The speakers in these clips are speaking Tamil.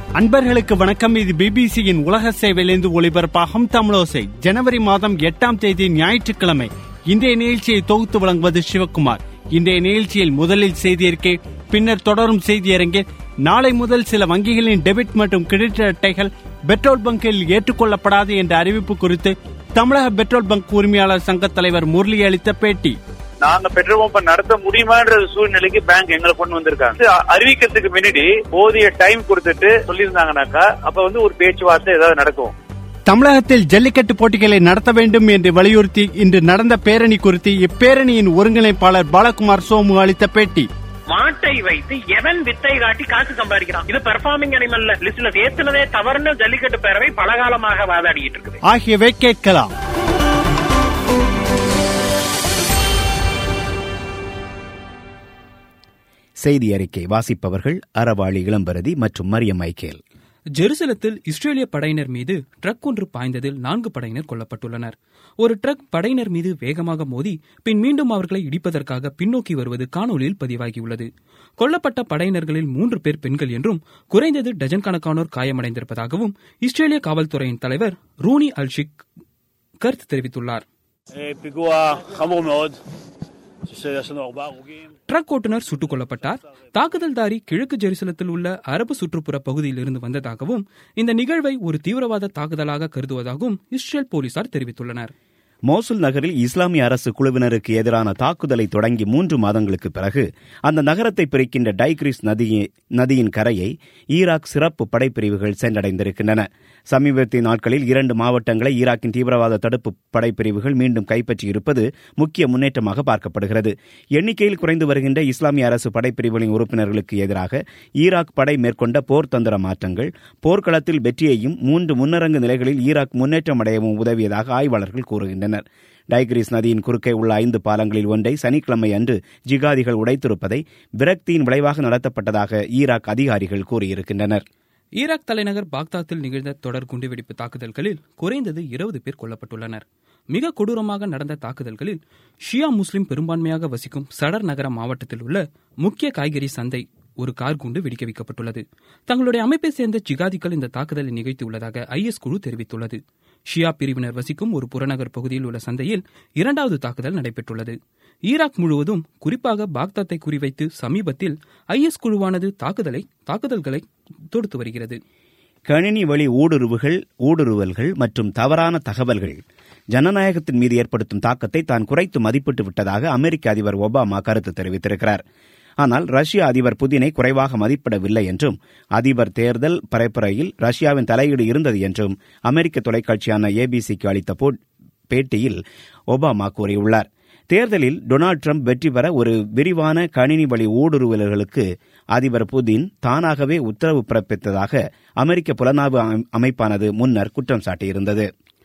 அன்பர்களுக்கு வணக்கம். இது பிபிசியின் உலக சேவையிலிருந்து ஒளிபரப்பாகும் தமிழோசை. ஜனவரி மாதம் 8ஆம் தேதி ஞாயிற்றுக்கிழமை. இன்றைய நிகழ்ச்சியை தொகுத்து வழங்குவது சிவக்குமார். இன்றைய நிகழ்ச்சியில் முதலில் செய்தி அறிக்கை, பின்னர் தொடரும் செய்தியரங்கில் நாளை முதல் சில வங்கிகளின் டெபிட் மற்றும் கிரெடிட் அட்டைகள் பெட்ரோல் பங்கில் ஏற்றுக்கொள்ளப்படாது என்ற அறிவிப்பு குறித்து தமிழக பெட்ரோல் பங்க் உரிமையாளர் சங்க தலைவர் முரளி அளித்த பேட்டி. நாங்க பெட்ரோல் பம்ப் நடத்த முடியுமான்ற சூழ்நிலைக்கு பேங்க் எங்களை கொண்டு வந்திருக்காங்க. அறிவிக்கிறதுக்கு முன்னாடி போதிய டைம் கொடுத்துட்டு சொல்லியிருந்தாங்கன்னாக்கா அப்ப ஒரு பேச்சுவார்த்தை ஏதாவது நடக்கும். தமிழகத்தில் ஜல்லிக்கட்டு போட்டிகளை நடத்த வேண்டும் என்று வலியுறுத்தி இன்று நடந்த பேரணி குறித்து இப்பேரணியின் ஒருங்கிணைப்பாளர் பாலகுமார் சோமு அளித்த பேட்டி. மாட்டை வைத்து எவன் வித்தை காட்டி காசு சம்பாதிக்கிறான், இது பெர்ஃபார்மிங் அனிமல் லிஸ்ட்ல ஏத்துனதே தவறுன்னு ஜல்லிக்கட்டு பேரவை பலகாலமாக வாதாடிட்டு இருக்குது ஆகியவை கேட்கலாம். செய்தி அறிக்கை வாசிப்பவர்கள் அறவாளி இளம்பரதி மற்றும் மரியம் மைக்கேல். ஜெருசலத்தில் இஸ்ரேலிய படையினர் மீது ட்ரக் ஒன்று பாய்ந்ததில் 4 படையினர் கொல்லப்பட்டுள்ளனர். ஒரு ட்ரக் படையினர் மீது வேகமாக மோதி பின் மீண்டும் அவர்களை இடிப்பதற்காக பின்னோக்கி வருவது காணொலியில் பதிவாகியுள்ளது. கொல்லப்பட்ட படையினர்களில் 3 பேர் பெண்கள் என்றும் குறைந்தது டஜன் கணக்கானோர் காயமடைந்திருப்பதாகவும் இஸ்ரேலிய காவல்துறையின் தலைவர் ரூனி அல்ஷிக் கருத்து தெரிவித்துள்ளார். ட்ரக் ஓட்டுநர் சுட்டுக் கொல்லப்பட்டார். தாக்குதல்தாரி கிழக்கு ஜெருசலத்தில் உள்ள அரபு சுற்றுப்புற பகுதியில் இருந்து வந்ததாகவும் இந்த நிகழ்வை ஒரு தீவிரவாத தாக்குதலாக கருதுவதாகவும் இஸ்ரேல் போலீசார் தெரிவித்துள்ளனர். மோசுல் நகரில் இஸ்லாமிய அரசு குழுவினருக்கு எதிரான தாக்குதலை தொடங்கி 3 மாதங்களுக்கு பிறகு அந்த நகரத்தை பிரிக்கின்ற டைக்ரிஸ் நதியின் கரையை ஈராக் சிறப்பு படைப்பிரிவுகள் சென்றடைந்திருக்கின்றன. சமீபத்திய நாட்களில் 2 மாவட்டங்களை ஈராக்கின் தீவிரவாத தடுப்பு படைப்பிரிவுகள் மீண்டும் கைப்பற்றியிருப்பது முக்கிய முன்னேற்றமாக பார்க்கப்படுகிறது. எண்ணிக்கையில் குறைந்து வருகின்ற இஸ்லாமிய அரசு படைப்பிரிவுகளின் உறுப்பினர்களுக்கு எதிராக ஈராக் படை மேற்கொண்ட போர் தந்திர மாற்றங்கள் போர்க்களத்தில் வெற்றியையும் 3 முன்னரங்கு நிலைகளில் ஈராக் முன்னேற்றம் அடையவும் உதவியதாக ஆய்வாளர்கள் கூறுகின்றனர். டைக்ரிஸ் நதியின் குறுக்கே உள்ள 5 பாலங்களில் ஒன்றை சனிக்கிழமை அன்று ஜிகாதிகள் உடைத்திருப்பதை விரக்தியின் விளைவாக நடத்தப்பட்டதாக ஈராக் அதிகாரிகள் கூறியிருக்கின்றனர். ஈராக் தலைநகர் பாக்தாத்தில் நிகழ்ந்த தொடர் குண்டுவெடிப்பு தாக்குதல்களில் குறைந்தது 20 பேர் கொல்லப்பட்டுள்ளனர். மிக கொடூரமாக நடந்த தாக்குதல்களில் ஷியா முஸ்லிம் பெரும்பான்மையாக வசிக்கும் சடர் நகர மாவட்டத்தில் உள்ள முக்கிய காய்கறி சந்தை ஒரு கார் குண்டு வெடிக்க வைக்கப்பட்டுள்ளது. தங்களுடைய அமைப்பை சேர்ந்த ஜிகாதிகள் இந்த தாக்குதலை நிகழ்த்தியுள்ளதாக ஐஎஸ் குழு தெரிவித்துள்ளது. ஷியா பிரிவினர் வசிக்கும் ஒரு புறநகர் பகுதியில் உள்ள சந்தையில் 2வது தாக்குதல் நடைபெற்றுள்ளது. ஈராக் முழுவதும் குறிப்பாக பாக்தாத்தை குறிவைத்து சமீபத்தில் ஐஎஸ் குழுவானது தாக்குதல்களை தொடுத்து வருகிறது. கணினி வழி ஊடுருவல்கள் மற்றும் தவறான தகவல்கள் ஜனநாயகத்தின் மீது ஏற்படுத்தும் தாக்கத்தை தான் குறைத்து மதிப்பிட்டு விட்டதாக அமெரிக்க அதிபர் ஒபாமா கருத்து தெரிவித்திருக்கிறார். ஆனால் ரஷ்ய அதிபர் புதினை குறைவாக மதிப்பிடவில்லை என்றும் அதிபர் தேர்தல் பரப்புரையில் ரஷ்யாவின் தலையீடு இருந்தது என்றும் அமெரிக்க தொலைக்காட்சியான ஏபிசிக்கு அளித்த பேட்டியில் ஒபாமா கூறியுள்ளார். தேர்தலில் டொனால்டு டிரம்ப் வெற்றி பெற ஒரு விரிவான கணினி வழி ஊடுருவல்களுக்கு அதிபர் புதின் தானாகவே உத்தரவு பிறப்பித்ததாக அமெரிக்க புலனாய்வு அமைப்பானது முன்னர் குற்றம் சாட்டியிருந்தது.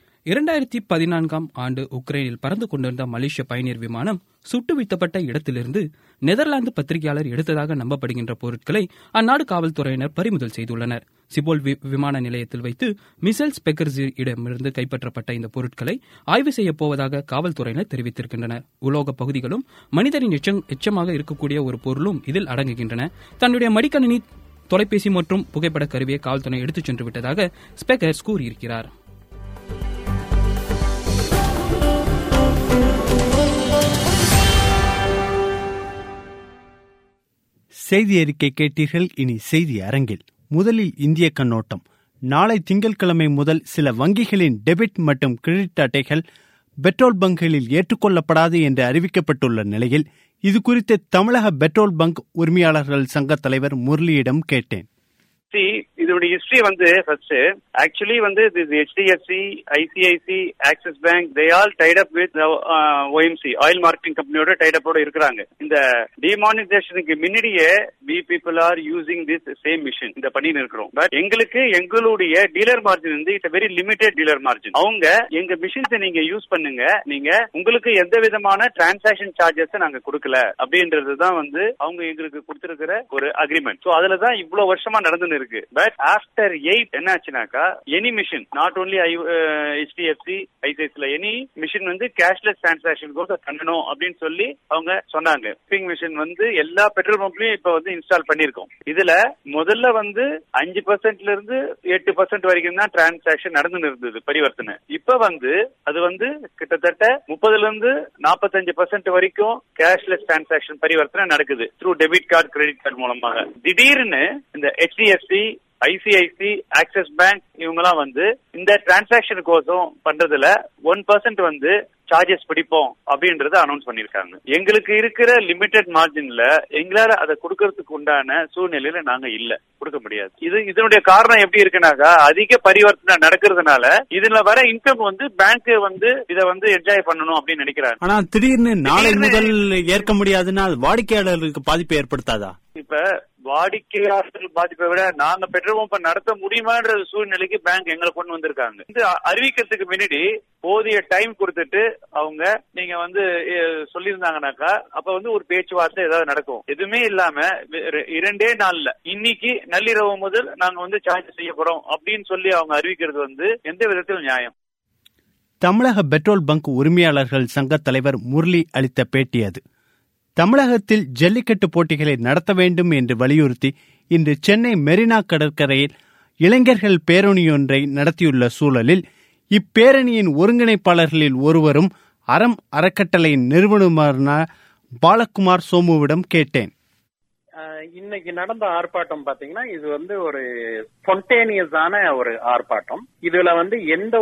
2014ஆம் ஆண்டு உக்ரைனில் பறந்து கொண்டிருந்த மலேசிய பயணியர் விமானம் சுட்டு வீழ்த்தப்பட்ட இடத்திலிருந்து நெதர்லாந்து பத்திரிகையாளர் எடுத்ததாக நம்பப்படுகின்ற பொருட்களை அந்நாடு காவல்துறையினர் பறிமுதல் செய்துள்ளனர். சிபோல் விமான நிலையத்தில் வைத்து மிசைல் ஸ்பெக்கர்ஸி இடமிருந்து கைப்பற்றப்பட்ட இந்த பொருட்களை ஆய்வு செய்யப் போவதாக காவல்துறையினர் தெரிவித்திருக்கின்றனர். உலோக பகுதிகளும் மனிதரின் எச்சமாக இருக்கக்கூடிய ஒரு பொருளும் இதில் அடங்குகின்றன. தன்னுடைய மடிக்கணினி, தொலைபேசி மற்றும் புகைப்பட கருவியை காவல்துறை எடுத்துச் சென்று விட்டதாக ஸ்பெக்கர்ஸ் கூறியிருக்கிறார். செய்தி அறிக்கை கேட்டீர்கள். இனி செய்தி அரங்கில் முதலில் இந்திய கண்ணோட்டம். நாளை திங்கட்கிழமை முதல் சில வங்கிகளின் டெபிட் மற்றும் கிரெடிட் அட்டைகள் பெட்ரோல் பங்குகளில் ஏற்றுக்கொள்ளப்படாது என்று அறிவிக்கப்பட்டுள்ள நிலையில் இது குறித்து தமிழக பெட்ரோல் பங்க் உரிமையாளர்கள் சங்க தலைவர் முரளியிடம் கேட்டேன். இதோட history first actually this HDFC, ICIC, Axis Bank, they all tied up with OMC, oil marketing company-யோட tied up-ஓட இருக்கிறாங்க. இந்த demonetization-க்கு முன்னாடியே we people are using this same machine இந்த பண்ணிட்டு இருக்கிறோம். பட் எங்களுடைய dealer margin it's a very limited dealer margin. அவங்க எங்க மிஷின்ஸை நீங்க யூஸ் பண்ணுங்க, நீங்க உங்களுக்கு எந்த விதமான டிரான்சாக்ஷன் சார்ஜஸ் நாங்க கொடுக்கல அப்படின்றதுதான் அவங்க எங்களுக்கு கொடுத்திருக்கிற ஒரு அக்ரிமெண்ட். சோ அதுலதான் இவ்வளவு வருஷமா நடந்துன்னு இருக்கு. பட் ஆஃப்டர் 8 என்ன ஆச்சுனாக்கா any machine not only HDFC ஐசிஐசில எனி மிஷின் வந்து கேஷ்லெஸ் டிரான்சாக்ஷன் கோசம் பண்ணணும் அப்படின்னு சொல்லி அவங்க சொன்னாங்க. பிங் மிஷின் வந்து எல்லா பெட்ரோல் பம்ப்லயும் இப்ப வந்து இன்ஸ்டால் பண்ணிருக்கோம். இதுல முதல்ல வந்து 5% இருந்து 8% வரைக்கும் தான் டிரான்சாக்ஷன் நடந்து இருந்தது பரிவர்த்தனை. இப்ப வந்து அது வந்து கிட்டத்தட்ட 30% வரைக்கும் கேஷ்லெஸ் டிரான்சாக்ஷன் பரிவர்த்தனை நடக்குது through debit card credit card மூலமாக. திடீர்னு இந்த HDFC ஐசிஐசி ஆக்சிஸ் பேங்க் இவங்கெல்லாம் வந்து இந்த டிரான்சாக்ஷன் கோசம் பண்றதுல 1% வந்து சார்ஜஸ் பிடிப்போம் அப்படின்றத அனௌன்ஸ் பண்ணிருக்காங்க. எங்களுக்கு இருக்கிற லிமிடெட் மார்ஜின்ல எங்களால அதை கொடுக்கறதுக்கு உண்டான சூழ்நிலையில நாங்க இல்ல, கொடுக்க முடியாது. இதனுடைய காரணம் எப்படி இருக்குனாக்கா அதிக பரிவர்த்தனை நடக்கிறதுனால இதுல வர இன்கம் வந்து பேங்க் வந்து இத வந்து என்ஜாய் பண்ணணும் அப்படின்னு நினைக்கிறாங்க. ஆனா திடீர்னு நாளை முதல் ஏற்க முடியாதுன்னா வாடிக்கையாளர்களுக்கு பாதிப்பை ஏற்படுத்தாதா? இப்ப வாடிக்கையாளர்கள் பாதிப்பை விட நாங்க பெட்ரோல் பம்ப் நடத்த முடியுமான்ற சூழ்நிலைக்கு பேங்க் எங்களை கொண்டு வந்திருக்காங்க. இது அறிவிக்கிறதுக்கு முன்னாடி போதிய டைம் கொடுத்துட்டு அவங்க நீங்க வந்து சொல்லியிருந்தாங்கனாக்கா அப்ப வந்து ஒரு பேச்சுவார்த்தை ஏதாவது நடக்கும். எதுவுமே இல்லாம 2 நாள்ல இன்னைக்கு நள்ளிரவு முதல் நாங்க வந்து சார்ஜ் செய்ய போறோம் அப்படின்னு சொல்லி அவங்க அறிவிக்கிறது வந்து எந்த விதத்தில் நியாயம்? தமிழக பெட்ரோல் பங்க் உரிமையாளர்கள் சங்க தலைவர் முரளி அளித்த பேட்டி அது. தமிழகத்தில் ஜல்லிக்கட்டு போட்டிகளை நடத்த வேண்டும் என்று வலியுறுத்தி இன்று சென்னை மெரினா கடற்கரையில் இளைஞர்கள் பேரணியொன்றை நடத்தியுள்ள சூழலில் இப்பேரணியின் ஒருங்கிணைப்பாளர்களில் ஒருவரும் அறம் அறக்கட்டளையின் நிறுவனருமான பாலகுமார் சோமுவிடம் கேட்டேன். இன்னைக்கு நடந்த ஆர்ப்பாட்டம் பாத்தீங்கன்னா இது வந்து ஒரு ஸ்பான்டேனியஸான ஒரு ஆர்ப்பாட்டம். இதுல வந்து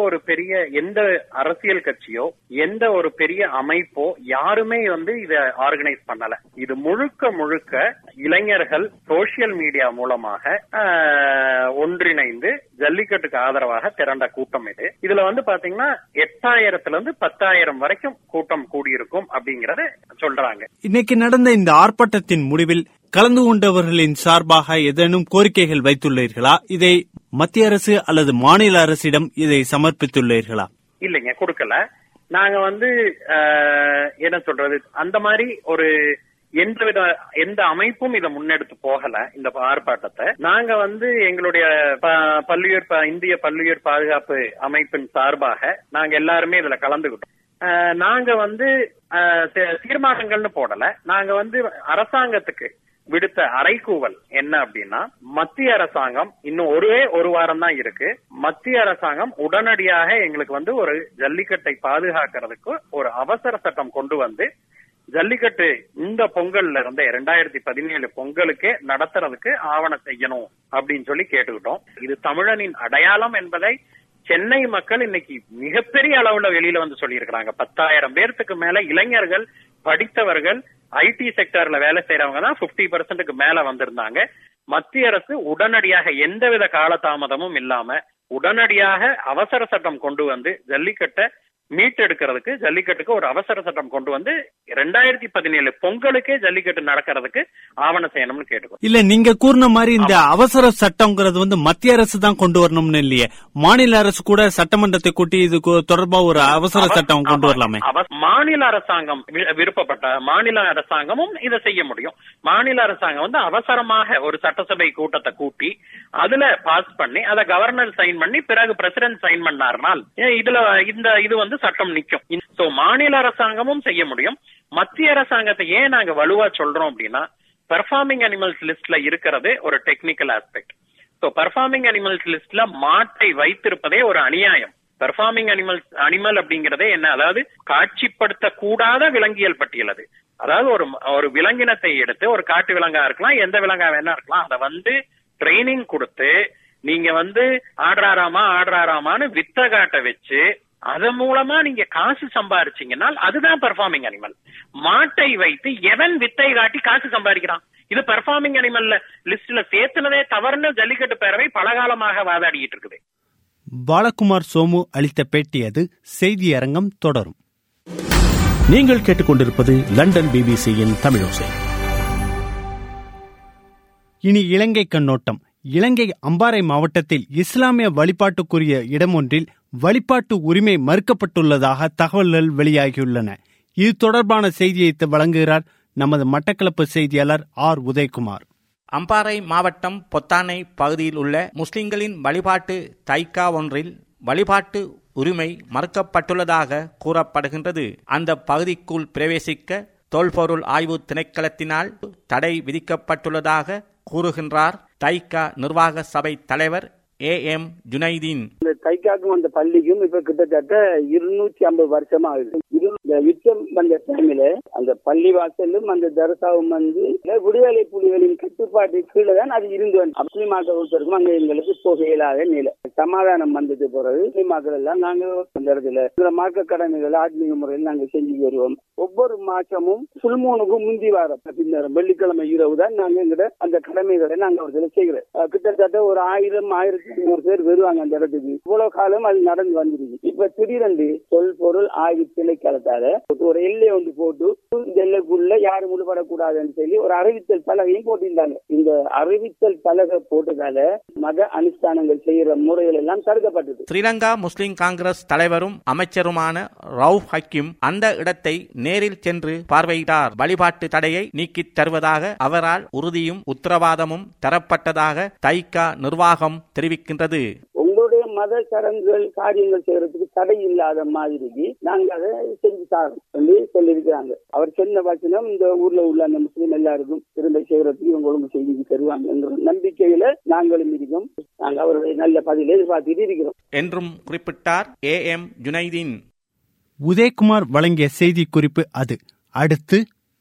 எந்த அரசியல் கட்சியோ எந்த ஒரு பெரிய அமைப்போ யாருமே வந்து இத ஆர்கனைஸ் பண்ணல. இது முழுக்க இளைஞர்கள் சோசியல் மீடியா மூலமாக ஒன்றிணைந்து ஜல்லிக்கட்டுக்கு ஆதரவாக திரண்ட கூட்டம் இது. இதுல வந்து பாத்தீங்கன்னா 8000 இருந்து 10,000 வரைக்கும் கூட்டம் கூடியிருக்கும் அப்படிங்கறத சொல்றாங்க. இன்னைக்கு நடந்த இந்த ஆர்ப்பாட்டத்தின் முடிவில் கலந்து கொண்டவர்களின் சார்பாக ஏதேனும் கோரிக்கைகள் வைத்துள்ளீர்களா? இதை மத்திய அரசு அல்லது மாநில அரசிடம் இதை சமர்ப்பித்துள்ளீர்களா? இல்லைங்க, கொடுக்கல. நாங்க வந்து என்ன சொல்றது, அந்த மாதிரி ஒரு எந்த அமைப்பும் இதை முன்னெடுத்து போகல. இந்த ஆர்ப்பாட்டத்தை நாங்க வந்து எங்களுடைய இந்திய பல்லுயிர் பாதுகாப்பு அமைப்பின் சார்பாக நாங்க எல்லாருமே இதுல கலந்துகிட்டோம். நாங்க வந்து தீர்மானங்கள்னு போடல. நாங்க வந்து அரசாங்கத்துக்கு விடுத்த அறைகூவல் என்ன அப்படின்னா, மத்திய அரசாங்கம் இன்னும் ஒரு வாரம் தான் இருக்கு. மத்திய அரசாங்கம் உடனடியாக எங்களுக்கு வந்து ஒரு ஜல்லிக்கட்டை பாதுகாக்கிறதுக்கு ஒரு அவசர சட்டம் கொண்டு வந்து ஜல்லிக்கட்டு இந்த பொங்கல்ல இருந்த 2017 பொங்கலுக்கே நடத்துறதுக்கு ஆவணம் செய்யணும் அப்படின்னு சொல்லி கேட்டுக்கிட்டோம். இது தமிழனின் அடையாளம் என்பதை சென்னை மக்கள் இன்னைக்கு மிகப்பெரிய அளவுல வெளியில வந்து சொல்லியிருக்கிறாங்க. 10,000 பேர்த்துக்கு மேல இளைஞர்கள், படித்தவர்கள், ஐடி செக்டர்ல வேலை செய்யறவங்க தான் 50%க்கு மேல வந்திருந்தாங்க. மத்திய அரசு உடனடியாக எந்தவித காலதாமதமும் இல்லாம உடனடியாக அவசர சட்டம் கொண்டு வந்து ஜல்லிக்கட்டை மீட்டெடுக்கிறதுக்கு, ஜல்லிக்கட்டுக்கு ஒரு அவசர சட்டம் கொண்டு வந்து 2017 பொங்கலுக்கே ஜல்லிக்கட்டு நடக்கிறதுக்கு ஆவணம் செய்யணும்னு கேட்டுக்கோ. இல்ல, நீங்க கூறின மாதிரி இந்த அவசர சட்டம்ங்கிறது வந்து மத்திய அரசு தான் கொண்டு வரணும்னு இல்லையே, மாநில அரசு கூட சட்டமன்றத்தை கூட்டி இது தொடர்பா ஒரு அவசர சட்டம் கொண்டு வரலாமே. மாநில அரசாங்கம் விருப்பப்பட்ட மாநில அரசாங்கமும் இதை செய்ய முடியும். மாநில அரசாங்கம் வந்து அவசரமாக ஒரு சட்டசபை கூட்டத்தை கூட்டி அதுல பாஸ் பண்ணி அதை கவர்னர் சைன் பண்ணி பிறகு பிரசிடென்ட் சைன் பண்ணார்னால் இது வந்து சட்டம் நிக்கும். சோ மாநில அரசாங்கமும் செய்ய முடியும். மத்திய அரசாங்கத்தை ஏன் நாங்க வலுவா சொல்றோம் அப்படின்னா, பெர்ஃபார்மிங் அனிமல்ஸ் லிஸ்ட்ல இருக்கிறது ஒரு technical aspect. So performing animals லிஸ்ட்ல மாட்டை வைத்திருப்பதே ஒரு அநியாயம். பெர்ஃபார்மிங் அனிமல் அப்படிங்கறதே என்ன, அதாவது காட்சிப்படுத்த கூடாத விலங்கியல் பட்டியல். அது அதாவது ஒரு விலங்கினத்தை எடுத்து, ஒரு காட்டு விலங்கா இருக்கலாம், எந்த விலங்கா வேணா இருக்கலாம், அதை வந்து ட்ரைனிங் கொடுத்து நீங்க வந்து ஆடுறாராமான்னு வித்த காட்ட வச்சு அதன் மூலமா நீங்க காசு சம்பாரிச்சீங்கன்னா அதுதான் பெர்ஃபார்மிங் அனிமல். மாட்டை வைத்து எவன் வித்தை காட்டி காசு சம்பாதிக்கிறான்? இது பெர்ஃபார்மிங் அனிமல் லிஸ்ட்ல சேர்த்துனதே தவறுன்னு ஜல்லிக்கட்டு பேரவை பலகாலமாக வாதாடிட்டு இருக்குது. பாலகுமார் சோமு அளித்த பேட்டி அது. செய்தி அரங்கம் தொடரும். நீங்கள் கேட்டுக்கொண்டிருப்பது லண்டன் பிபிசியின் தமிழோசை. இனி இலங்கை கண்ணோட்டம். இலங்கை அம்பாறை மாவட்டத்தில் இஸ்லாமிய வழிபாட்டுக்குரிய இடம் ஒன்றில் வழிபாட்டு உரிமை மறுக்கப்பட்டுள்ளதாக தகவல்கள் வெளியாகியுள்ளன. இது தொடர்பான செய்தியை வழங்குகிறார் நமது மட்டக்களப்பு செய்தியாளர் ஆர். உதயகுமார். அம்பாறை மாவட்டம் பொத்தானை பகுதியில் உள்ள முஸ்லிம்களின் வழிபாட்டு தைக்கா ஒன்றில் வழிபாட்டு உரிமை மறுக்கப்பட்டுள்ளதாக கூறப்படுகின்றது. அந்த பகுதிக்குள் பிரவேசிக்க தொல்பொருள் ஆய்வு திணைக்களத்தினால் தடை விதிக்கப்பட்டுள்ளதாக கூறுகின்றார் தைக்கா நிர்வாக சபை தலைவர் AM ஜுனைதீன். இந்த தைக்காக்கும் அந்த பள்ளிக்கும் இப்ப கிட்டத்தட்ட 250 வருஷமா ஆகுது. இந்த யுத்தம் வந்த டைம்ல அந்த பள்ளி வாசலும் அந்த தர்சாவும் வந்து விடுதலை புலிகளின் கட்டுப்பாட்டு கீழே தான் அது இருந்து முஸ்லிமாக்கள் ஒருத்தருக்கும் அங்க எங்களுக்கு போக இயலாத நிலை. சமாதானம் வந்தது பிறகு முஸ்லிமாக்கள் எல்லாம் நாங்க அந்த இடத்துல மார்க்க கடமைகள் ஆத்மீக முறையில் நாங்க செஞ்சு வருவோம். ஒவ்வொரு மாசமும் சுல்மூனுக்கும் முந்தி வாரம் பின்னர் வெள்ளிக்கிழமை இரவு தான் நாங்க எங்கிட்ட அந்த கடமைகளை நாங்க அவர்களை செய்கிறோம். கிட்டத்தட்ட ஒரு 1000-1500 பேர் வருவாங்க அந்த இடத்துக்கு. இவ்வளவு காலம் அது நடந்து வந்துருக்கு. இப்ப திடீரென்று தொல்பொருள் ஆய்வு திணைக்களத்தால ஒரு எல்லை ஒன்று போட்டு இந்த எல்லைக்குள்ள யாரும் முழுபடக்கூடாதுன்னு சொல்லி ஒரு அறிவித்தல் பலகையும் போட்டிருந்தாங்க. இந்த அறிவித்தல் பலகை போட்டதால மத அனுஷ்டானங்கள் செய்யற முறைகள் எல்லாம் தடுக்கப்பட்டது. ஸ்ரீலங்கா முஸ்லிம் காங்கிரஸ் தலைவரும் அமைச்சருமான ரவுப் ஹக்கீம் அந்த இடத்தை நேரில் சென்று பார்வையிட்டார். வழிபாட்டு தடையை நீக்கித் தருவதாக அவரால் உறுதியும் உத்தரவாதமும் தரப்பட்டதாக தைக்கா நிர்வாகம் தெரிவிக்கின்றது. உங்களுடைய மத சடங்குகள் காரியங்கள் செய்யறதுக்கு தடை இல்லாத மாதிரி நாங்க அதை செஞ்சு தாரோம் சொல்லியிருக்கிறாங்க. அவர் சொன்ன வசனம் இந்த ஊர்ல உள்ள அந்த முஸ்லீம் எல்லாருக்கும் திரும்ப செய்யறதுக்கு இவங்க ஒழுங்கு செய்து தருவாங்க என்ற நம்பிக்கையில நாங்களும் இருக்கோம். நாங்க அவருடைய நல்ல பதிலை எதிர்பார்த்துட்டு இருக்கிறோம் என்றும் குறிப்பிட்டார் AM ஜுனைதீன். உதயகுமார் வழங்கிய செய்தி குறிப்பு அது. அடுத்து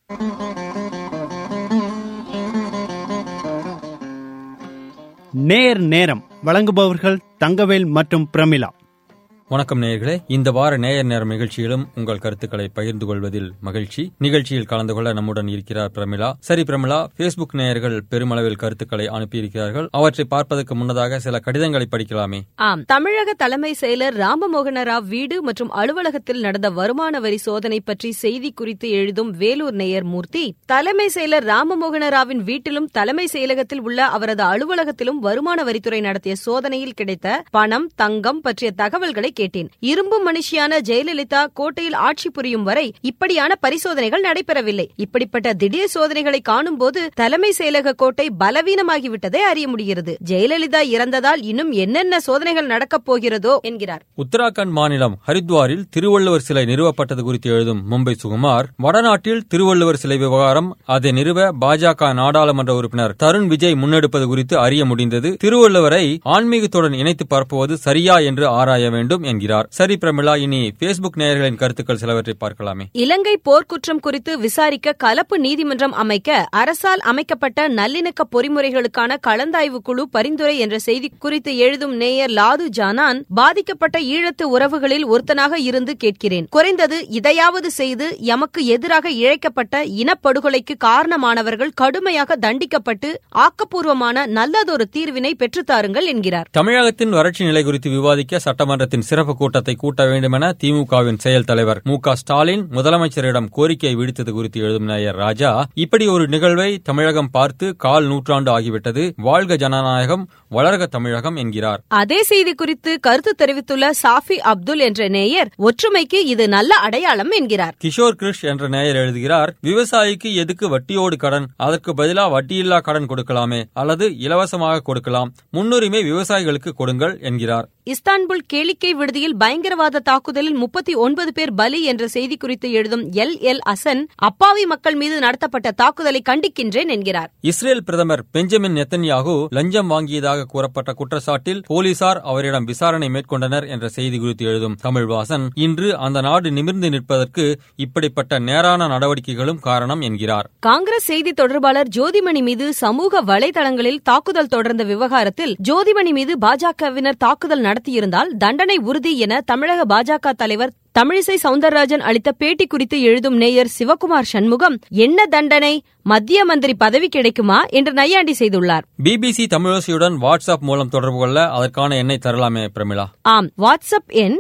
நேரம் வழங்குபவர்கள் தங்கவேல் மற்றும் பிரமிளா. வணக்கம் நேயர்களே, இந்த வார நேயர் நேரம் நிகழ்ச்சியிலும் உங்கள் கருத்துக்களை பகிர்ந்து கொள்வதில் மகிழ்ச்சி. நிகழ்ச்சியில் கலந்து கொள்ள நம்முடன் இருக்கிறார் பிரமிளா. சரி பிரமிளா, பேஸ்புக் நேயர்கள் பெருமளவில் கருத்துக்களை அனுப்பியிருக்கிறார்கள். அவற்றை பார்ப்பதற்கு முன்னதாக சில கடிதங்களை படிக்கலாமே. ஆம், தமிழக தலைமை செயலர் ராமமோகன ராவ் வீடு மற்றும் அலுவலகத்தில் நடந்த வருமான வரி சோதனை பற்றி செய்தி குறித்து எழுதும் வேலூர் நேயர் மூர்த்தி, தலைமை செயலர் ராமமோகன ராவின் வீட்டிலும் தலைமை செயலகத்தில் உள்ள அவரது அலுவலகத்திலும் வருமான வரித்துறை நடத்திய சோதனையில் கிடைத்த பணம், தங்கம் பற்றிய தகவல்களை கேட்டேன். இரும்பு மனுஷியான ஜெயலலிதா கோட்டையில் ஆட்சி புரியும் வரை இப்படியான பரிசோதனைகள் நடைபெறவில்லை. இப்படிப்பட்ட திடீர் சோதனைகளை காணும் போது தலைமை செயலக கோட்டை பலவீனமாகிவிட்டதை அறிய முடிகிறது. ஜெயலலிதா இறந்ததால் இன்னும் என்னென்ன சோதனைகள் நடக்கப் போகிறதோ என்கிறார். உத்தராகண்ட் மாநிலம் ஹரித்வாரில் திருவள்ளுவர் சிலை நிறுவப்பட்டது குறித்து எழுதும் மும்பை சுகுமார், வடநாட்டில் திருவள்ளுவர் சிலை விவகாரம் அதை நிறுவ பாஜக நாடாளுமன்ற உறுப்பினர் தருண் விஜய் முன்னெடுப்பது குறித்து அறிய முடிந்தது. திருவள்ளுவரை ஆன்மீகத்துடன் இணைத்து பரப்புவது சரியா என்று ஆராய வேண்டும் என்கிறார். சரி பிரமிளா, இனி பேஸ்புக் நேயர்களின் கருத்துக்கள் சிலவற்றை பார்க்கலாமே. இலங்கை போர்க்குற்றம் குறித்து விசாரிக்க கலப்பு நீதிமன்றம் அமைக்க அரசால் அமைக்கப்பட்ட நல்லிணக்க பொறிமுறைகளுக்கான கலந்தாய்வு குழு பரிந்துரை என்ற செய்தி குறித்து எழுதும் நேயர் லாது ஜானான், பாதிக்கப்பட்ட ஈழத்து உறவுகளில் ஒருத்தனாக இருந்து கேட்கிறேன். குறைந்தது இதையாவது செய்து எமக்கு எதிராக இழைக்கப்பட்ட இனப்படுகொலைக்கு காரணமானவர்கள் கடுமையாக தண்டிக்கப்பட்டு ஆக்கப்பூர்வமான நல்லதொரு தீர்வினை பெற்றுத்தாருங்கள் என்கிறார். தமிழகத்தின் வறட்சி நிலை குறித்து விவாதிக்க சட்டமன்றத்தின் சிறப்பு கூட்டத்தை கூட்ட வேண்டும் என திமுகவின் செயல் தலைவர் மு.க. ஸ்டாலின் முதலமைச்சரிடம் கோரிக்கை விடுத்தது குறித்து எழுதும் நேயர் ராஜா, இப்படி ஒரு நிகழ்வை தமிழகம் பார்த்து கால் நூற்றாண்டு ஆகிவிட்டது. வாழ்க ஜனநாயகம், வளர்க தமிழகம் என்கிறார். அதே செய்தி குறித்து கருத்து தெரிவித்துள்ள சாஃபி அப்துல் என்ற நேயர், ஒற்றுமைக்கு இது நல்ல அடையாளம் என்கிறார். கிஷோர் கிருஷ் என்ற நேயர் எழுதுகிறார், விவசாயிக்கு எதுக்கு வட்டியோடு கடன், அதற்கு பதிலா வட்டியில்லா கடன் கொடுக்கலாமே, அல்லது இலவசமாக கொடுக்கலாம். முன்னுரிமை விவசாயிகளுக்கு கொடுங்கள் என்கிறார். இஸ்தான்புல் கேளிக்கை விடுதியில் பயங்கரவாத தாக்குதலில் 39 பேர் பலி என்ற செய்தி குறித்து எழுதும் LL அசன், அப்பாவி மக்கள் மீது நடத்தப்பட்ட தாக்குதலை கண்டிக்கின்றேன் என்கிறார். இஸ்ரேல் பிரதமர் பெஞ்சமின் நெத்தன்யாகு லஞ்சம் வாங்கியதாக கூறப்பட்ட குற்றச்சாட்டில் போலீசார் அவரிடம் விசாரணை மேற்கொண்டனர் என்ற செய்தி குறித்து எழுதும் தமிழ்வாசன், இன்று அந்த நாடு நிமிர்ந்து நிற்பதற்கு இப்படிப்பட்ட நேரான நடவடிக்கைகளும் காரணம் என்கிறார். காங்கிரஸ் செய்தி தொடர்பாளர் ஜோதிமணி மீது சமூக வலைதளங்களில் தாக்குதல் தொடர்ந்த விவகாரத்தில் ஜோதிமணி மீது பாஜகவினர் தாக்குதல் நடத்தியிருந்தால் தண்டனை உறுதி என தமிழக பாஜக தலைவர் தமிழிசை சவுந்தரராஜன் அளித்த பேட்டி குறித்து எழுதும் நேயர் சிவகுமார் சண்முகம், என்ன தண்டனை, மத்திய மந்திரி பதவி கிடைக்குமா என்று நையாண்டி செய்துள்ளார். BBC தமிழோசையுடன் வாட்ஸ்அப் மூலம் தொடர்பு கொள்ள அதற்கான எண்ணை தரலாமே பிரமிளா? ஆம், வாட்ஸ்அப் எண்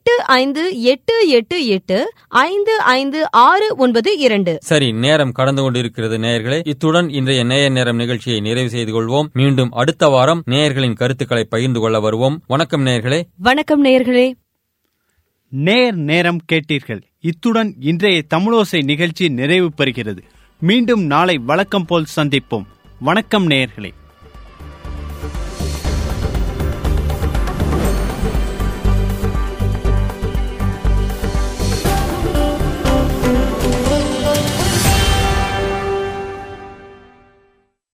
8588855692. சரி, நேரம் கடந்து கொண்டிருக்கிறது நேயர்களே. இத்துடன் இன்றைய நேயர் நேரம் நிகழ்ச்சியை நிறைவு செய்து கொள்வோம். மீண்டும் அடுத்த வாரம் நேயர்களின் கருத்துக்களை பகிர்ந்து கொள்ள வருவோம். வணக்கம் நேயர்களே. வணக்கம் நேயர்களே. நேரம் கேட்டீர்கள். இத்துடன் இன்றைய தமிழோசை நிகழ்ச்சி நிறைவு பெறுகிறது. மீண்டும் நாளை வழக்கம் போல் சந்திப்போம். வணக்கம் நேயர்களே.